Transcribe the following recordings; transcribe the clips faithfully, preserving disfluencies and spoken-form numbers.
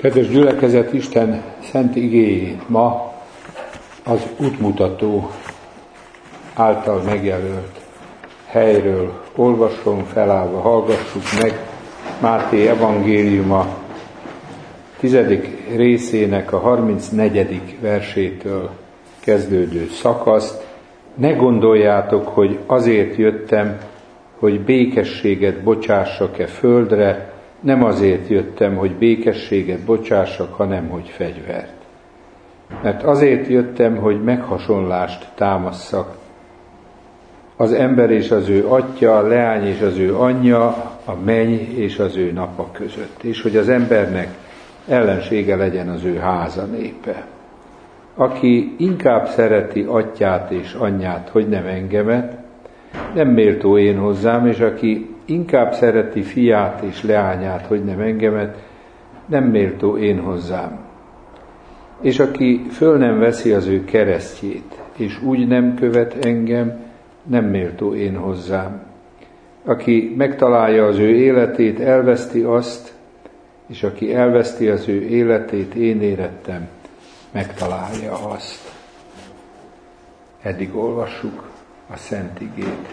Kedves gyülekezet, Isten szent igéjét ma az útmutató által megjelölt helyről olvasom, felállva hallgassuk meg Máté evangéliuma tizedik részének a harmincnegyedik versétől kezdődő szakaszt. Ne gondoljátok, hogy azért jöttem, hogy békességet bocsássak-e földre, nem azért jöttem, hogy békességet bocsássak, hanem hogy fegyvert. Mert azért jöttem, hogy meghasonlást támasszak. Az ember és az ő atya, a leány és az ő anyja, a menny és az ő napa között. És hogy az embernek ellensége legyen az ő háza népe. Aki inkább szereti atyát és anyját, hogy nem engemet, nem méltó én hozzám, és aki inkább szereti fiát és leányát, hogy nem engemet, nem méltó én hozzám. És aki föl nem veszi az ő keresztjét, és úgy nem követ engem, nem méltó én hozzám. Aki megtalálja az ő életét, elveszti azt, és aki elveszti az ő életét, én érettem, megtalálja azt. Eddig olvassuk a Szent Igét.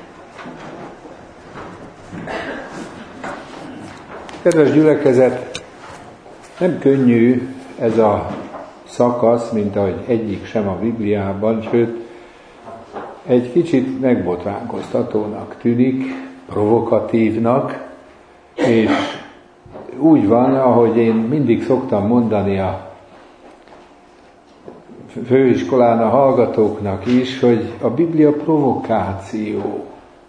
Kedves gyülekezet, nem könnyű ez a szakasz, mint ahogy egyik sem a Bibliában, sőt, egy kicsit megbotránkoztatónak tűnik, provokatívnak, és úgy van, ahogy én mindig szoktam mondani a főiskolán a hallgatóknak is, hogy a Biblia provokáció.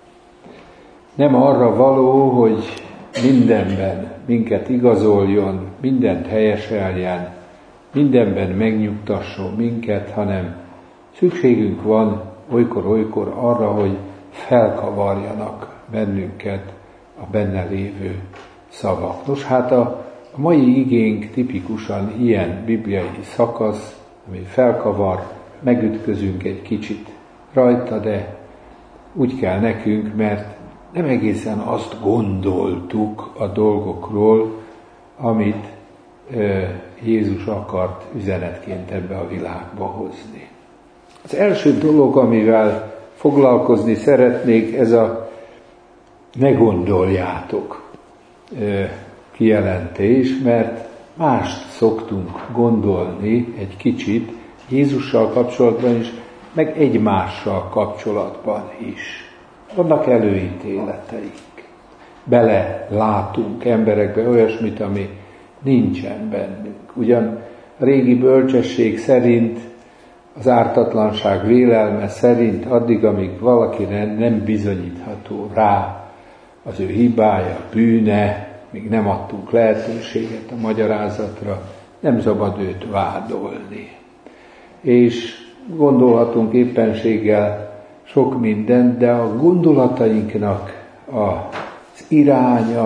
Nem arra való, hogy mindenben minket igazoljon, mindent helyeseljen, mindenben megnyugtasson minket, hanem szükségünk van olykor-olykor arra, hogy felkavarjanak bennünket a benne lévő szavak. Nos, hát a, a mai igénk tipikusan ilyen bibliai szakasz, ami felkavar, megütközünk egy kicsit rajta, de úgy kell nekünk, mert nem egészen azt gondoltuk a dolgokról, amit e, Jézus akart üzenetként ebbe a világba hozni. Az első dolog, amivel foglalkozni szeretnék, ez a ne gondoljátok e, kijelentés, mert mást szoktunk gondolni egy kicsit Jézussal kapcsolatban is, meg egymással kapcsolatban is. Vannak előítéleteink. Bele látunk emberekbe olyasmit, ami nincsen bennünk. Ugyan a régi bölcsesség szerint, az ártatlanság vélelme szerint addig, amíg valakire nem bizonyítható rá az ő hibája, bűne, még nem adtunk lehetőséget a magyarázatra, nem szabad őt vádolni. És gondolhatunk éppenséggel sok mindent, de a gondolatainknak az iránya,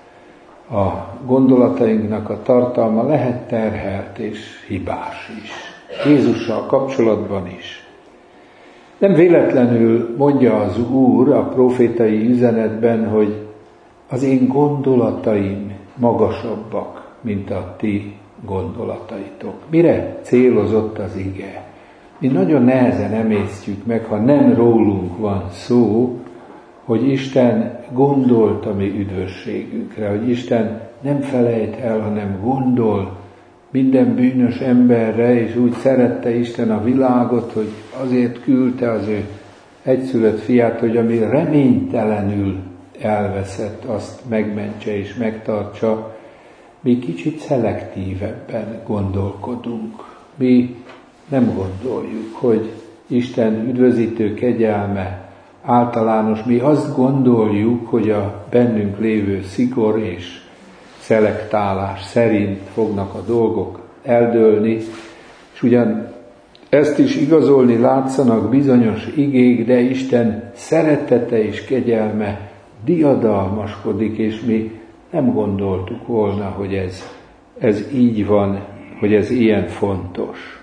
a gondolatainknak a tartalma lehet terhelt és hibás is. Jézussal kapcsolatban is. Nem véletlenül mondja az Úr a profétai üzenetben, hogy az én gondolataim magasabbak, mint a ti gondolataitok. Mire célozott az ige? Mi nagyon nehezen emésztjük meg, ha nem rólunk van szó, hogy Isten gondolt a mi üdvösségünkre, hogy Isten nem felejt el, hanem gondol minden bűnös emberre, és úgy szerette Isten a világot, hogy azért küldte az ő egyszülött fiát, hogy ami reménytelenül elveszett, azt megmentse és megtartsa. Mi kicsit szelektívebben gondolkodunk. Mi nem gondoljuk, hogy Isten üdvözítő kegyelme általános. Mi azt gondoljuk, hogy a bennünk lévő szigor és szelektálás szerint fognak a dolgok eldőlni, és ugyan ezt is igazolni látszanak bizonyos igék, de Isten szeretete és kegyelme diadalmaskodik, és mi nem gondoltuk volna, hogy ez, ez így van, hogy ez ilyen fontos.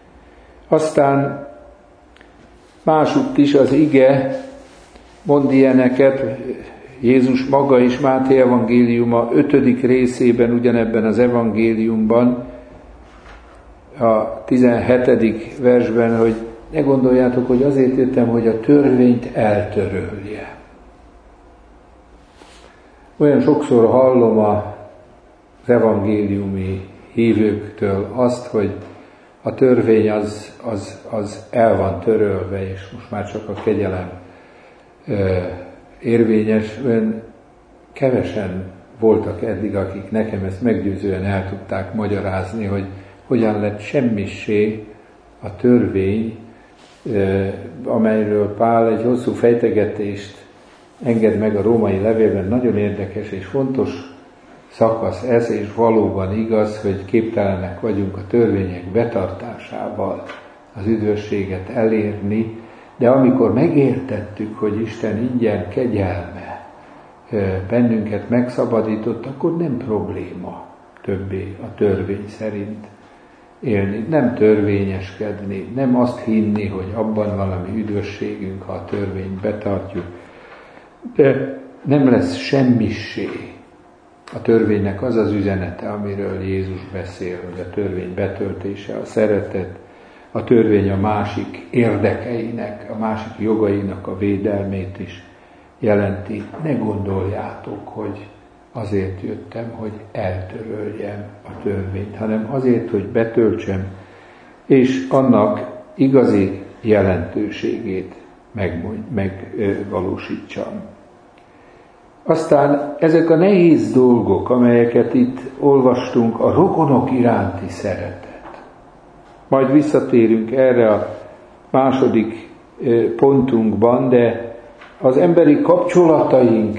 Aztán másutt is az ige mond ilyeneket, Jézus maga is Máté evangéliuma ötödik részében, ugyanebben az evangéliumban, a tizenhetedik versben, hogy ne gondoljátok, hogy azért jöttem, hogy a törvényt eltörölje. Olyan sokszor hallom az evangéliumi hívőktől azt, hogy a törvény az, az, az el van törölve, és most már csak a kegyelem ö, érvényes. Olyan kevesen voltak eddig, akik nekem ezt meggyőzően el tudták magyarázni, hogy hogyan lett semmissé a törvény, ö, amelyről Pál egy hosszú fejtegetést enged meg a római levélben. Nagyon érdekes és fontos szakasz ez, és valóban igaz, hogy képtelenek vagyunk a törvények betartásával az üdvösséget elérni, de amikor megértettük, hogy Isten ingyen kegyelme bennünket megszabadított, akkor nem probléma többé a törvény szerint élni, nem törvényeskedni, nem azt hinni, hogy abban valami üdvösségünk, ha a törvényt betartjuk, de nem lesz semmissé a törvénynek az az üzenete, amiről Jézus beszél, hogy a törvény betöltése, a szeretet, a törvény a másik érdekeinek, a másik jogainak a védelmét is jelenti. Ne gondoljátok, hogy azért jöttem, hogy eltöröljem a törvényt, hanem azért, hogy betöltsem, és annak igazi jelentőségét megvalósítsam. Aztán ezek a nehéz dolgok, amelyeket itt olvastunk, a rokonok iránti szeretet. Majd visszatérünk erre a második pontunkban, de az emberi kapcsolataink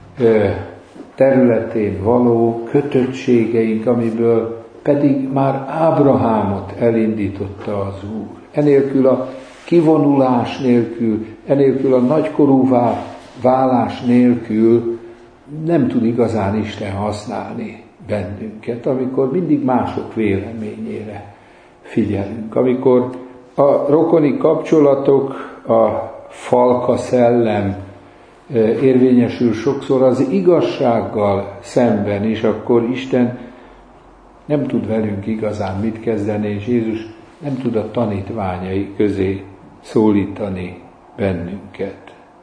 területén való kötöttségeink, amiből pedig már Ábrahámot elindította az Úr. Enélkül a kivonulás nélkül, enélkül a nagykorúvá válás nélkül nem tud igazán Isten használni bennünket, amikor mindig mások véleményére figyelünk. Amikor a rokoni kapcsolatok, a falka szellem érvényesül sokszor az igazsággal szemben is, akkor Isten nem tud velünk igazán mit kezdeni, és Jézus nem tud a tanítványai közé szólítani bennünket.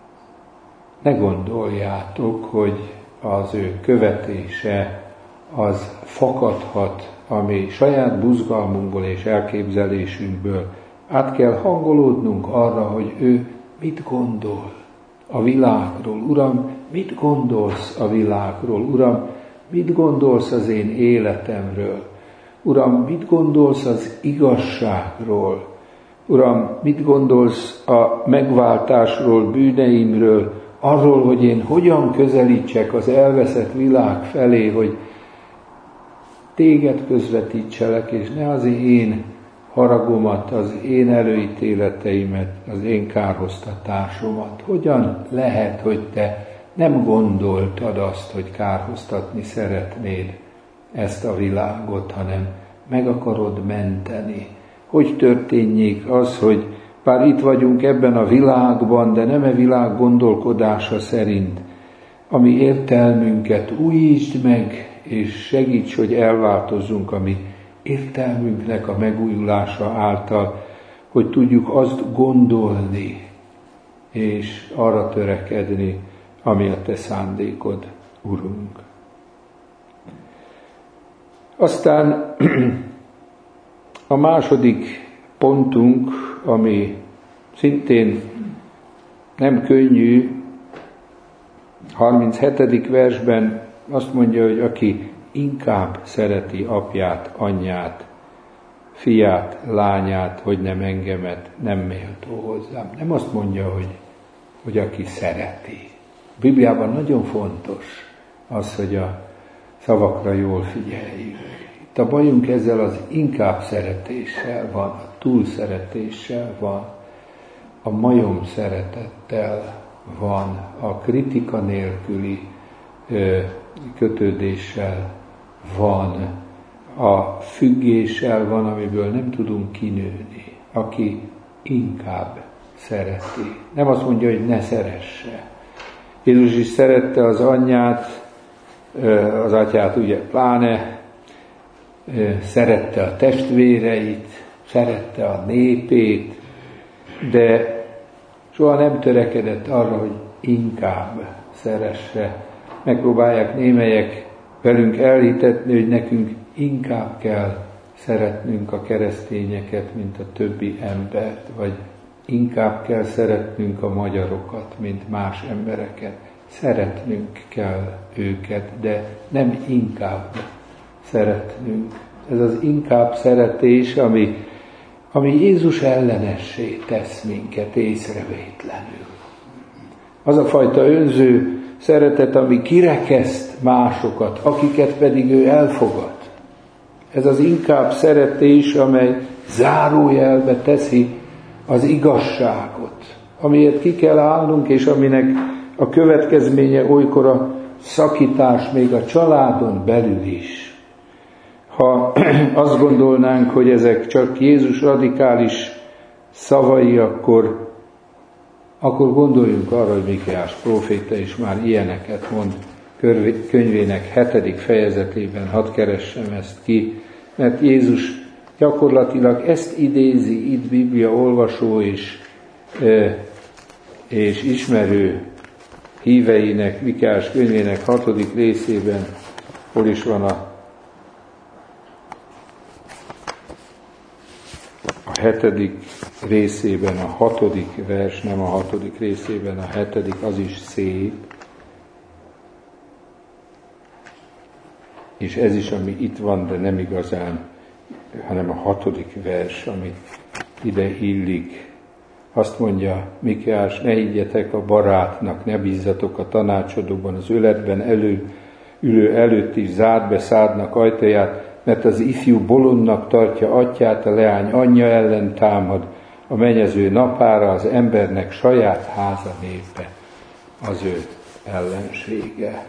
Ne gondoljátok, hogy az ő követése az fakadhat, ami saját buzgalmunkból és elképzelésünkből. Át kell hangolódnunk arra, hogy ő mit gondol a világról. Uram, mit gondolsz a világról? Uram, mit gondolsz az én életemről? Uram, mit gondolsz az igazságról? Uram, mit gondolsz a megváltásról, bűneimről, arról, hogy én hogyan közelítsek az elveszett világ felé, hogy téged közvetítselek, és ne az én haragomat, az én előítéleteimet, az én kárhoztatásomat. Hogyan lehet, hogy te nem gondoltad azt, hogy kárhoztatni szeretnéd ezt a világot, hanem meg akarod menteni? Hogy történjék az, hogy bár itt vagyunk ebben a világban, de nem e világ gondolkodása szerint, ami értelmünket újítsd meg, és segíts, hogy elváltozzunk a mi értelmünknek a megújulása által, hogy tudjuk azt gondolni, és arra törekedni, ami a te szándékod, Urunk. Aztán a második pontunk, ami szintén nem könnyű, harminchetedik versben azt mondja, hogy aki inkább szereti apját, anyját, fiát, lányát, hogy nem engemet, nem méltó hozzám. Nem azt mondja, hogy, hogy aki szereti. A Bibliában nagyon fontos az, hogy a szavakra jól figyeljünk. Itt a bajunk ezzel az inkább szeretéssel van, a túlszeretéssel van, a majom szeretettel van, a kritika nélküli ö, kötődéssel van, a függéssel van, amiből nem tudunk kinőni, aki inkább szereti. Nem azt mondja, hogy ne szeresse. Jézus is szerette az anyját, az atyát ugye pláne, szerette a testvéreit, szerette a népét, de soha nem törekedett arra, hogy inkább szeresse. Megpróbálják némelyek velünk elhitetni, hogy nekünk inkább kell szeretnünk a keresztényeket, mint a többi embert, vagy inkább kell szeretnünk a magyarokat, mint más embereket. Szeretnünk kell őket, de nem inkább szeretnünk. Ez az inkább szeretés, ami, ami Jézus ellenessé tesz minket észrevétlenül. Az a fajta önző szeretet, ami kirekeszt másokat, akiket pedig ő elfogad. Ez az inkább szeretés, amely zárójelbe teszi az igazságot, amiért ki kell állnunk, és aminek a következménye olykor a szakítás még a családon belül is. Ha azt gondolnánk, hogy ezek csak Jézus radikális szavai, akkor, akkor gondoljunk arra, hogy Mikéás próféta is már ilyeneket mond könyvének hetedik fejezetében, hadd keressem ezt ki, mert Jézus gyakorlatilag ezt idézi itt Biblia olvasó és, és ismerő híveinek, Mikéás könyvének hatodik részében, hol is van a, a hetedik részében, a hatodik vers, nem a hatodik részében, a hetedik, az is szép, és ez is, ami itt van, de nem igazán, hanem a hatodik vers, ami ide illik. Azt mondja Mikéás, ne higgyetek a barátnak, ne bízzatok a tanácsadóban, az öletben elő, ülő előtt is zárd be szádnak ajtaját, mert az ifjú bolondnak tartja atyát, a leány anyja ellen támad, a mennyező napára az embernek saját háza népe az ő ellensége.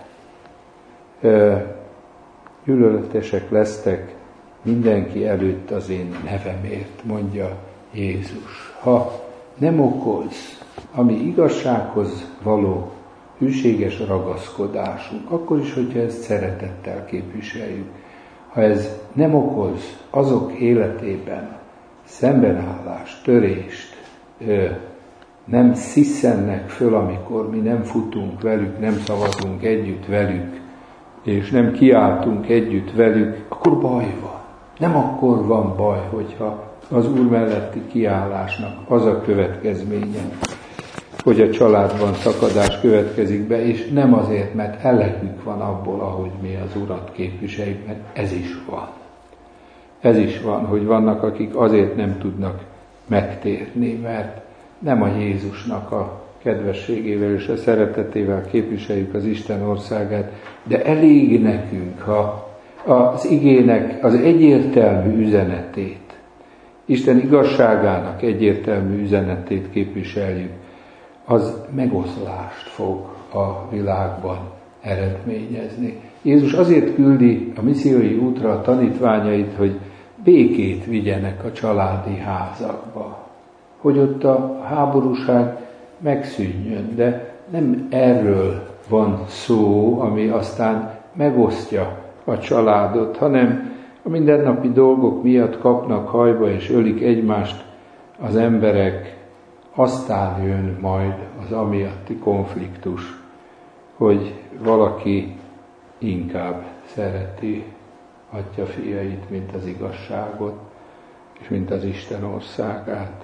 Gyűlöletesek lesztek mindenki előtt az én nevemért, mondja Jézus. Ha nem okoz, ami igazsághoz való hűséges ragaszkodásunk, akkor is, hogyha ezt szeretettel képviseljük. Ha ez nem okoz azok életében szembenállást, törést, nem sziszennek föl, amikor mi nem futunk velük, nem szavazunk együtt velük, és nem kiáltunk együtt velük, akkor baj van. Nem akkor van baj, hogyha az Úr melletti kiállásnak az a következménye, hogy a családban szakadás következik be, és nem azért, mert elegünk van abból, ahogy mi az Urat képviseljük, mert ez is van. Ez is van, hogy vannak, akik azért nem tudnak megtérni, mert nem a Jézusnak a kedvességével és a szeretetével képviseljük az Isten országát, de elég nekünk, ha az igének az egyértelmű üzenetét, Isten igazságának egyértelmű üzenetét képviseljük, az megoszlást fog a világban eredményezni. Jézus azért küldi a missziói útra a tanítványait, hogy békét vigyenek a családi házakba, hogy ott a háborúság megszűnjön, de nem erről van szó, ami aztán megosztja a családot, hanem a mindennapi dolgok miatt kapnak hajba és ölik egymást az emberek, aztán jön majd az amiatti konfliktus, hogy valaki inkább szereti atya fiait, mint az igazságot, és mint az Isten országát.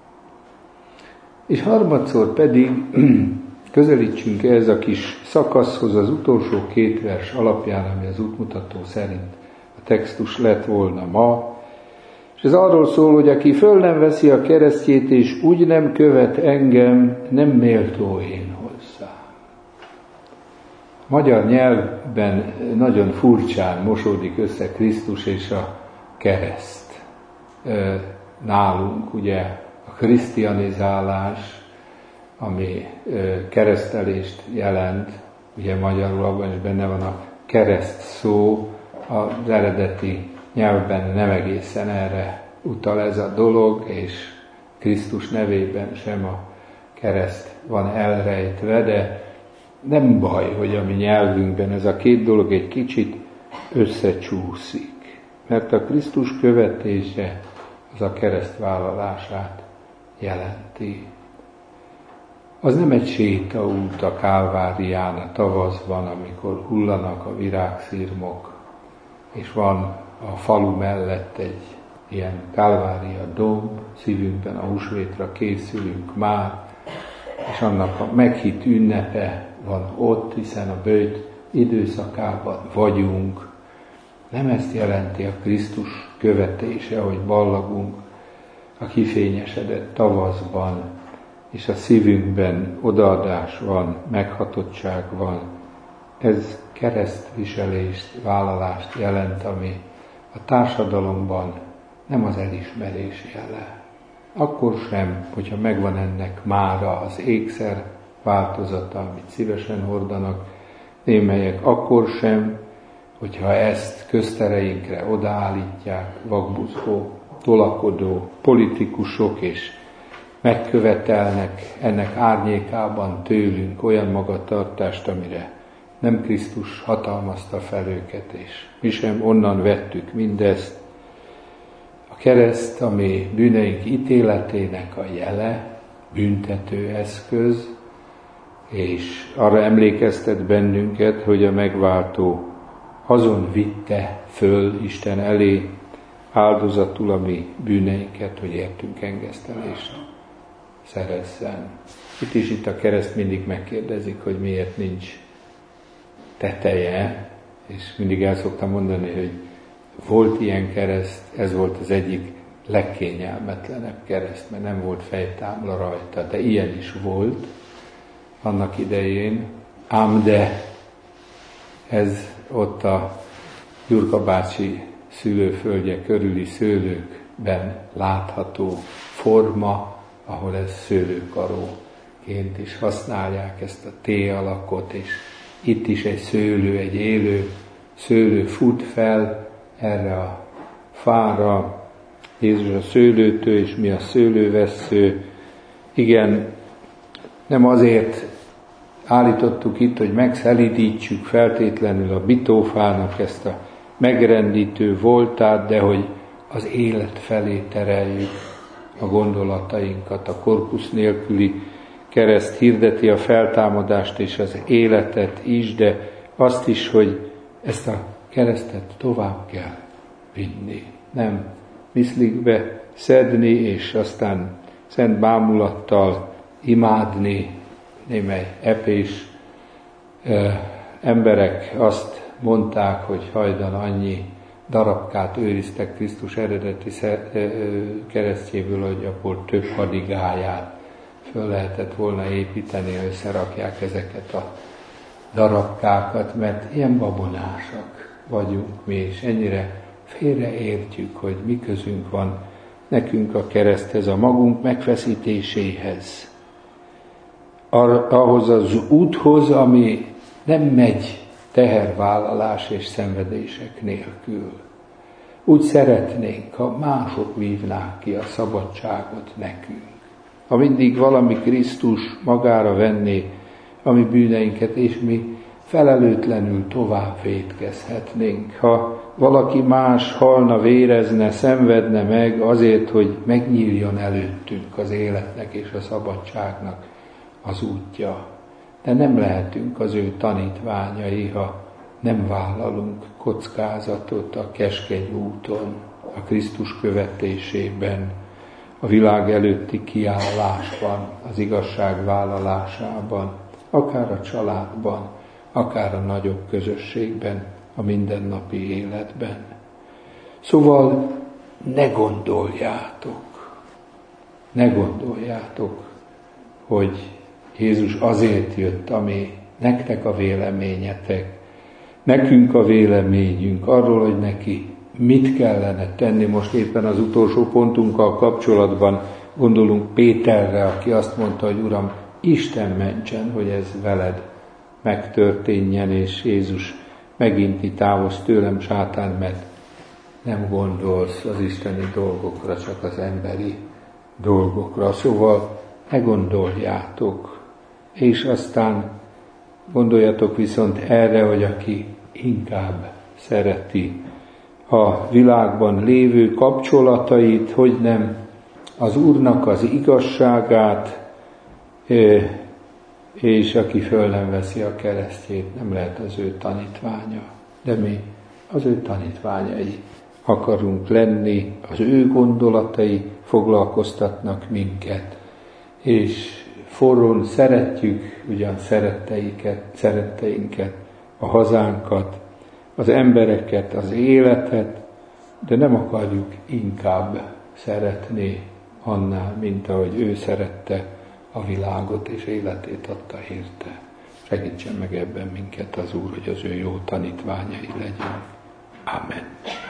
És harmadszor pedig közelítsünk ehhez a kis szakaszhoz az utolsó két vers alapján, ami az útmutató szerint a textus lett volna ma. És ez arról szól, hogy aki föl nem veszi a keresztjét, és úgy nem követ engem, nem méltó én hozzá. Magyar nyelvben nagyon furcsán mosódik össze Krisztus és a kereszt. Nálunk ugye a krisztianizálás, ami keresztelést jelent, ugye magyarul abban is benne van a kereszt szó, az eredeti nyelvben nem egészen erre utal ez a dolog, és Krisztus nevében sem a kereszt van elrejtve, de nem baj, hogy a mi nyelvünkben ez a két dolog egy kicsit összecsúszik, mert a Krisztus követése az a keresztvállalását jelenti. Az nem egy sétaút a Kálvárián a tavaszban, amikor hullanak a virágszirmok, és van a falu mellett egy ilyen Kálvária domb, szívünkben a húsvétra készülünk már, és annak a meghitt ünnepe van ott, hiszen a böjt időszakában vagyunk. Nem ezt jelenti a Krisztus követése, hogy ballagunk a kifényesedett tavaszban, és a szívünkben odaadás van, meghatottság van. Ez keresztviselést, vállalást jelent, ami a társadalomban nem az elismerés jele. Akkor sem, hogyha megvan ennek mára az ékszer változata, amit szívesen hordanak némelyek, akkor sem, hogyha ezt köztereinkre odaállítják vakbuzgó, tolakodó politikusok, és megkövetelnek ennek árnyékában tőlünk olyan magatartást, amire nem Krisztus hatalmazta fel őket, és mi sem onnan vettük mindezt. A kereszt, ami bűneink ítéletének a jele, büntető eszköz, és arra emlékeztet bennünket, hogy a megváltó azon vitte föl Isten elé áldozatul a mi bűneinket, hogy értünk engesztelést szerezzen. Itt is itt a kereszt mindig megkérdezik, hogy miért nincs teteje, és mindig el szoktam mondani, hogy volt ilyen kereszt, ez volt az egyik legkényelmetlenebb kereszt, mert nem volt fejtámla rajta, de ilyen is volt annak idején, ám de ez ott a Gyurka bácsi szülőföldje körüli szőlőkben látható forma, ahol ez szőlőkaróként is használják ezt a T-alakot, és itt is egy szőlő, egy élő szőlő fut fel erre a fára. Jézus a szőlőtő, és mi a szőlővessző. Igen, nem azért állítottuk itt, hogy megszelídítsük feltétlenül a bitófának ezt a megrendítő voltát, de hogy az élet felé tereljük a gondolatainkat. A korpusz nélküli kereszt hirdeti a feltámadást és az életet is, de azt is, hogy ezt a keresztet tovább kell vinni. Nem miszlikbe szedni, és aztán szent bámulattal imádni. Némely epés ö, emberek azt mondták, hogy hajdan annyi darabkát őriztek Krisztus eredeti keresztjéből, hogy abból több hadigáját föl lehetett volna építeni, ha összerakják ezeket a darabkákat, mert ilyen babonásak vagyunk mi, és ennyire félreértjük, hogy mi közünk van nekünk a kereszthez, a magunk megfeszítéséhez. Ahhoz az úthoz, ami nem megy tehervállalás és szenvedések nélkül. Úgy szeretnénk, ha mások vívnák ki a szabadságot nekünk. Ha mindig valami Krisztus magára venné a mi bűneinket, és mi felelőtlenül tovább vétkezhetnénk. Ha valaki más halna, vérezne, szenvedne meg azért, hogy megnyíljon előttünk az életnek és a szabadságnak az útja. De nem lehetünk az ő tanítványai, ha nem vállalunk kockázatot a keskeny úton, a Krisztus követésében, a világ előtti kiállásban, az igazság vállalásában, akár a családban, akár a nagyobb közösségben, a mindennapi életben. Szóval ne gondoljátok, ne gondoljátok, hogy Jézus azért jött, ami nektek a véleményetek, nekünk a véleményünk arról, hogy neki mit kellene tenni. Most éppen az utolsó pontunkkal kapcsolatban gondolunk Péterre, aki azt mondta, hogy Uram, Isten mentsen, hogy ez veled megtörténjen, és Jézus meginti, távozz tőlem, sátán, mert nem gondolsz az isteni dolgokra, csak az emberi dolgokra. Szóval ne gondoljátok, és aztán Gondoljatok viszont erre, hogy aki inkább szereti a világban lévő kapcsolatait, hogy nem az Úrnak az igazságát, és aki föl nem veszi a keresztjét, nem lehet az ő tanítványa. De mi az ő tanítványai akarunk lenni, az ő gondolatai foglalkoztatnak minket, és forrón szeretjük ugyan szeretteiket, szeretteinket, a hazánkat, az embereket, az életet, de nem akarjuk inkább szeretni annál, mint ahogy ő szerette a világot és életét adta érte. Segítsen meg ebben minket az Úr, hogy az ő jó tanítványai legyünk. Amen.